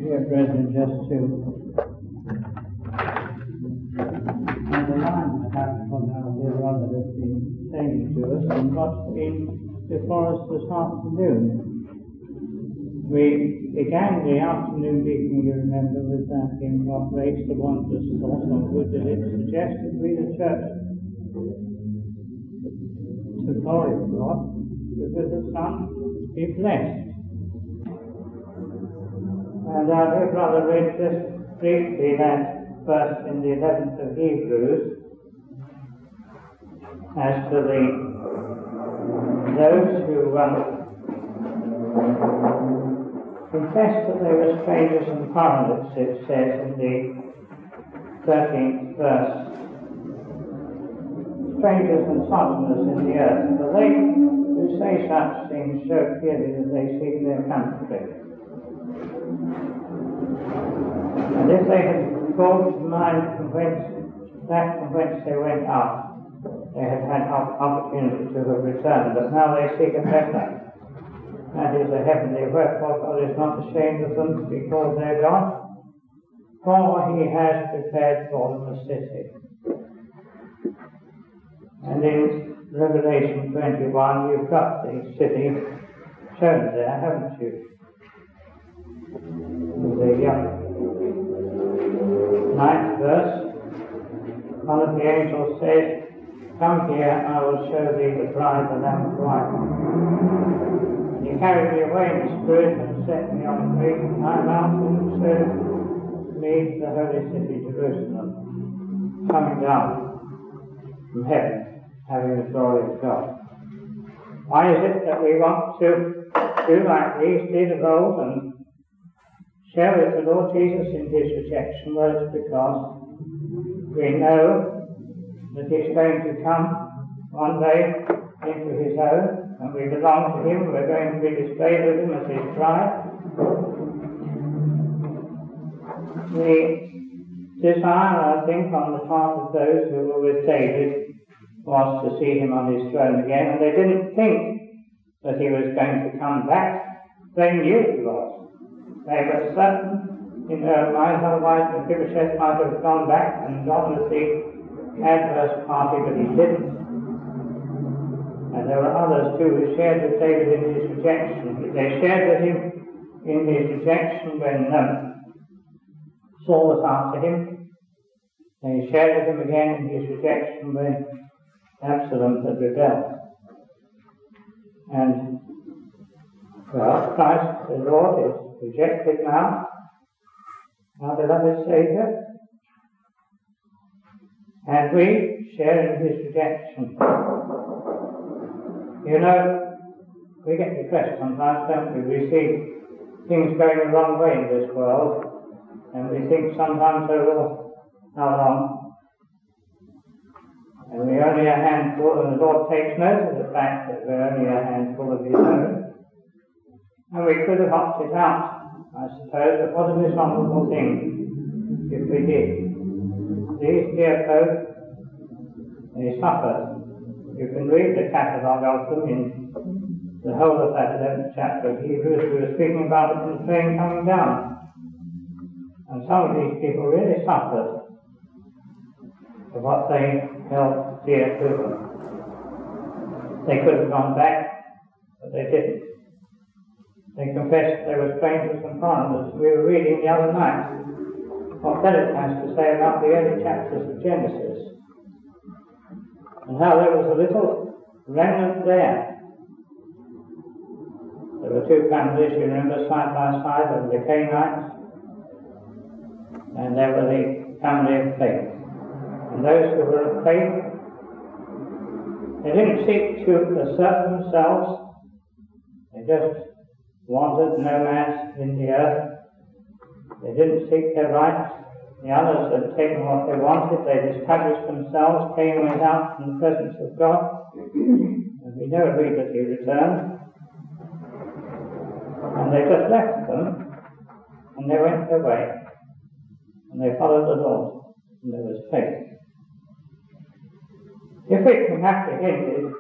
Dear brethren, just to underline perhaps what our dear brother has been saying to us and what's been before us this afternoon. We began the afternoon meeting, you remember, with that hymn, "What Grace the Wondrous Thought on Good that it suggested we the church to glory of God, to with the Son be blessed." And our dear brother read just briefly that verse in the 11th of Hebrews as to those who confessed that they were strangers and foreigners, it says in the 13th verse. Strangers and sojourners in the earth, for they who say such things show clearly that they seek their country. And if they had called to mind from whence they went out, they had had opportunity to have returned, but now they seek a better. That is a heavenly. Wherefore God is not ashamed of them to be called their God, for he has prepared for them a city. And in Revelation 21 you've got the city shown there, haven't you? The 9th verse, one of the angels says, "Come here, I will show thee the bride, the Lamb's wife." And he carried me away in the Spirit and set me on a great high mountain and showed me the holy city, Jerusalem, coming down from heaven, having the glory of God. Why is it that we want to do like these did of old and share with the Lord Jesus in his rejection? Well, it's because we know that he's going to come one day into his own, and we belong to him. We're going to be displayed with him as his bride. The desire, I think, on the part of those who were with David was to see him on his throne again, and they didn't think that he was going to come back. They knew he was. They were certain in their minds, otherwise Mephibosheth might have gone back and gone with the adverse party, but he didn't. And there were others too who shared with David in his rejection. They shared with him in his rejection when Saul was after him. They shared with him again in his rejection when Absalom had rebelled. And, well, Christ, the Lord, is rejected now, our beloved Saviour, and we share in his rejection. You know, we get depressed sometimes, don't we? We see things going the wrong way in this world, and we think sometimes, oh, how long? And we're only a handful, and the Lord takes note of the fact that we're only a handful of his own. And we could have opted out, I suppose, but what a miserable thing if we did. These dear folk, they suffered. You can read the catalogue of them in the whole of that 11th chapter of Hebrews. We were speaking about it in the train coming down. And some of these people really suffered for what they held dear to them. They could have gone back, but they didn't. They confessed they were strangers and foreigners. We were reading the other night what Philip has to say about the early chapters of Genesis, and how there was a little remnant there. There were two families, you remember, side by side. There were the Canaanites, and there were the family of faith. And those who were of faith, they didn't seek to assert themselves. They just wandered nomads in the earth. They didn't seek their rights. The others had taken what they wanted. They established themselves, came and went out from the presence of God. And we never read that he returned. And they just left them, and they went their way. And they followed the Lord, and there was faith. If we can apprehend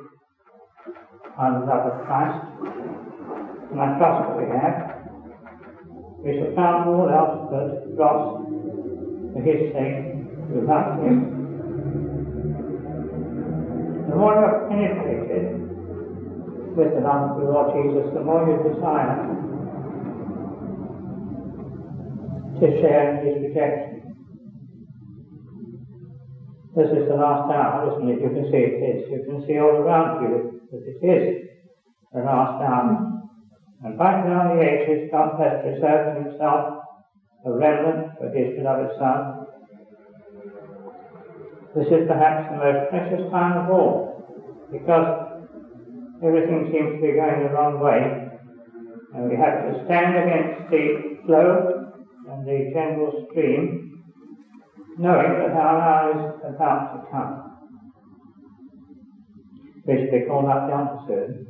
our love of Christ, and I trust that we have, We shall count all else but dross for his sake who loved him. The more you are penetrated with the love of the Lord Jesus, the more you desire to share in his rejection. This is the last hour, isn't it? You can see it is. You can see all around you that it is the last hour. And right down the ages, God has preserved himself a remnant for his beloved Son. This is perhaps the most precious time of all, because everything seems to be going the wrong way, and we have to stand against the flow and the general stream, knowing that our hour is about to come. We should be called up down soon.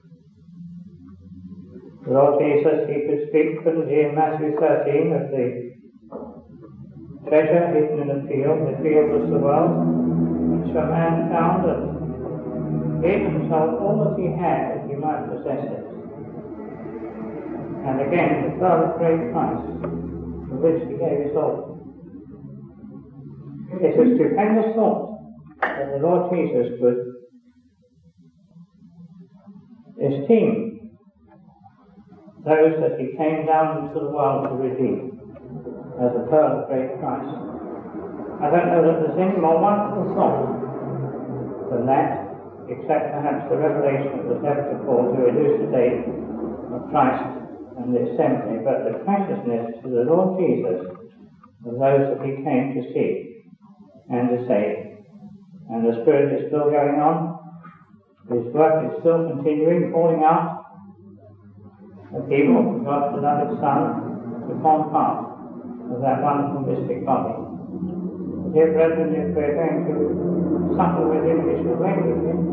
The Lord Jesus, he could speak, couldn't he, in Matthew 13 of the treasure hidden in a field. The field was the world, which a man found and gave himself all that he had that he might possess it. And again, the pearl of great price, for which he gave his all. It's a stupendous thought that the Lord Jesus could esteem those that he came down into the world to redeem as a pearl of great price. I don't know that there's any more wonderful thought than that, except perhaps the revelation that was left to Paul to elucidate of Christ and the assembly, but the preciousness to the Lord Jesus of those that he came to seek and to save. And the Spirit is still going on, his work is still continuing, calling out the people of God's beloved Son to form part of that wonderful mystic body. Dear brethren, if we're going to suffer with him, we shall reign with him.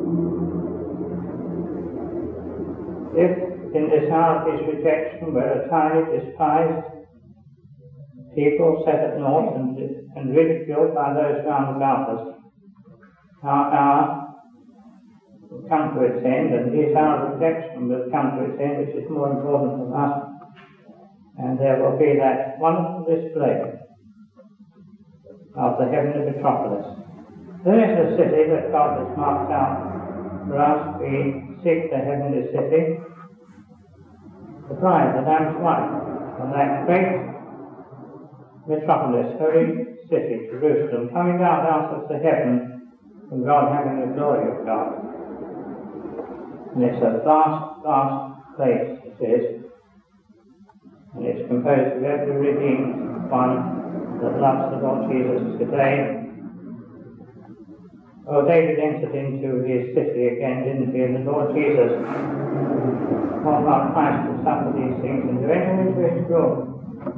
If in this hour of his rejection we're entirely despised, people set at naught and ridiculed by those round about us, our hour will come to its end, and his hour of rejection will come to its end, which is more important than us. And there will be that wonderful display of the heavenly metropolis. There is a city that God has marked out for us. We seek the heavenly city, the bride, the Lamb's wife, and that great metropolis, holy city, Jerusalem, coming down out of the heaven from God, having the glory of God. And it's a vast, vast place, it is. And it's composed of every redeemed one that loves the Lord Jesus today. Oh, David entered into his city again, didn't he? And the Lord Jesus, called out Christ to suffer these things and to enter into his glory.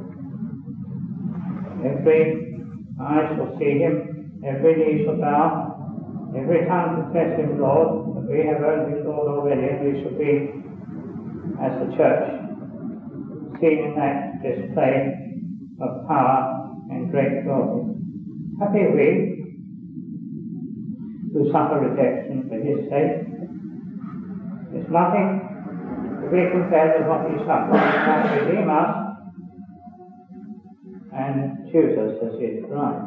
Every eye shall see him, every knee shall bow, every tongue confess him Lord, that we have earned his Lord already, and we shall be, as the church, seen in that display of power and great glory. Happy we who suffer rejection for his sake. It's nothing to be compared with what he suffered. He can redeem us and choose us as his bride.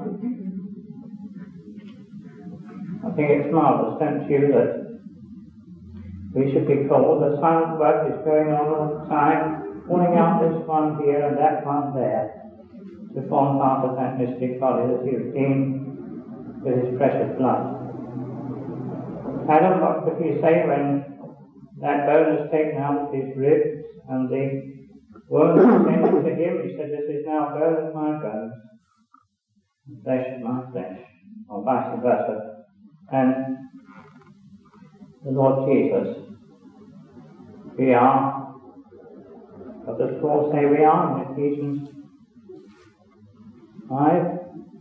I think it's marvellous, don't you, that we should be called. The silent work is going on all the time, calling out this one here and that one there, to form part of that mystic body that he redeemed with his precious blood. Adam, what could he say when that bone was taken out of his ribs and the wound was sent to him? He said, "This is now bone of my bones, flesh of my flesh," or vice versa. And the Lord Jesus, we are, what does Paul say we are in Ephesians 5?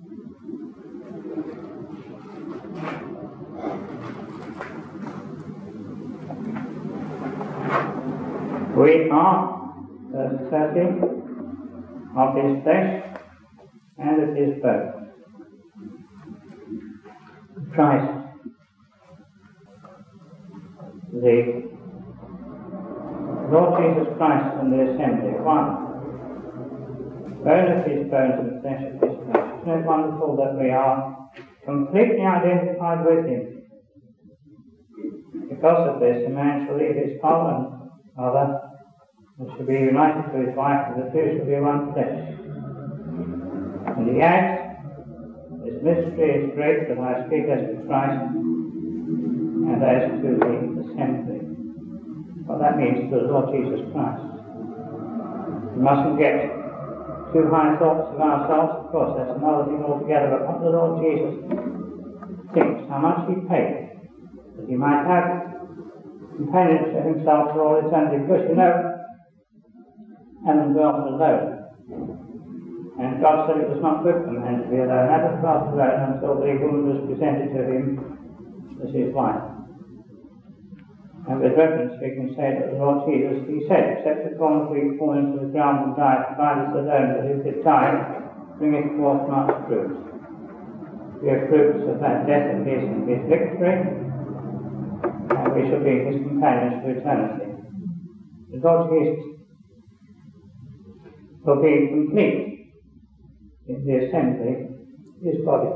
We are, verse 30, of his flesh and of his bones. Christ, the Lord Jesus Christ and the assembly, one. bone of his bones and flesh of his flesh. Isn't it wonderful that we are completely identified with him? Because of this, a man shall leave his father and mother, and shall be united to his wife, and the two shall be one flesh. And he adds, this mystery is great, that I speak as to Christ and as to the assembly. What that means to the Lord Jesus Christ. We mustn't get too high thoughts of ourselves, of course, that's another thing altogether, but what the Lord Jesus thinks, how much he paid, that he might have companions to himself for all eternity, because you know, heaven dwelt alone. And God said it was not good for man to be alone. Heaven dwelt alone until the woman was presented to him as his wife. And with reference we can say that the Lord Jesus, he said, except the corn tree fall into the ground and die, provided alone, but if it died, bring it forth much fruit. We are fruits of that death of his and his victory, and we shall be his companions for eternity. The Lord Jesus will be complete in the assembly, his body.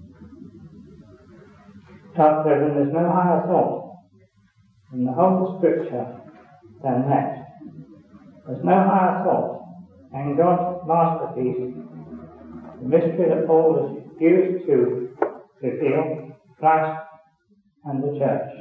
But brethren, there's no higher thought in the whole of Scripture than that. There's no higher thought than God's masterpiece, the mystery that Paul was used to reveal, Christ and the church.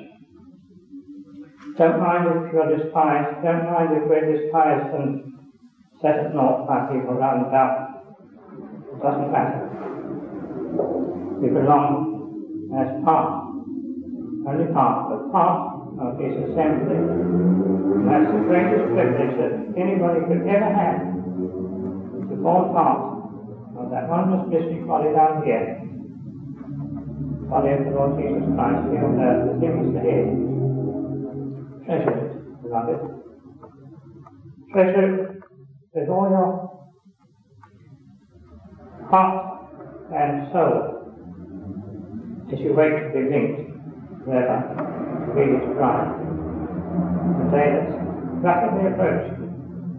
Don't mind if you're despised, don't mind if we're despised and set at naught by people round about. It doesn't matter. We belong as part, only part, but part of his assembly. And that's the greatest privilege that anybody could ever have, to form part of that wondrous mystery body down here. Body of the Lord Jesus Christ here on earth, with him as the head. Treasure it, beloved. Treasure it with all your heart and soul, as you wait to be linked forever to be his bride. The day that's rapidly approaching.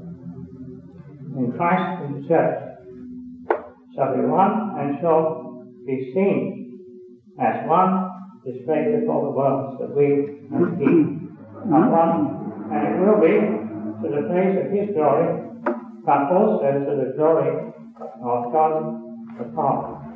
In Christ and the church shall be one and shall be seen as one, displayed before the world, that we and he are one, and it will be to the praise of his glory, but also to the glory of God the Father.